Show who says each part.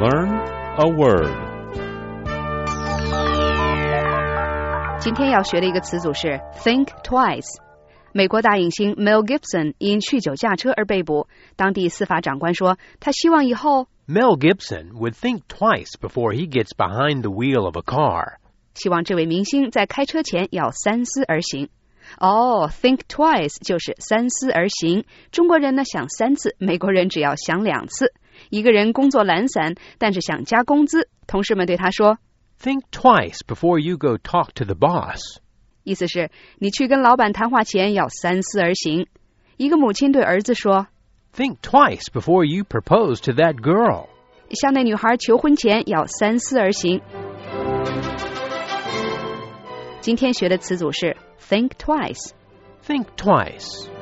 Speaker 1: Learn a word.
Speaker 2: 今天要学的一个词组是 think twice。美国大影星 Mel Gibson 因酗酒驾车而被捕，当地司法长官说，他希望以后
Speaker 3: Mel Gibson would think twice before he gets behind the wheel of a car.
Speaker 2: 希望这位明星在开车前要三思而行。think twice 就是三思而行。中国人呢想3次，美国人只要想2次。一个人工作懒散，但是想加工资，同事们对他说
Speaker 3: Think twice before you go talk to the boss.
Speaker 2: 意思是你去跟老板谈话前要三思而行。一个母亲对儿子说
Speaker 3: Think twice before you propose to that girl.
Speaker 2: 向那女孩求婚前要三思而行。今天学的词组是 think twice。
Speaker 3: Think twice.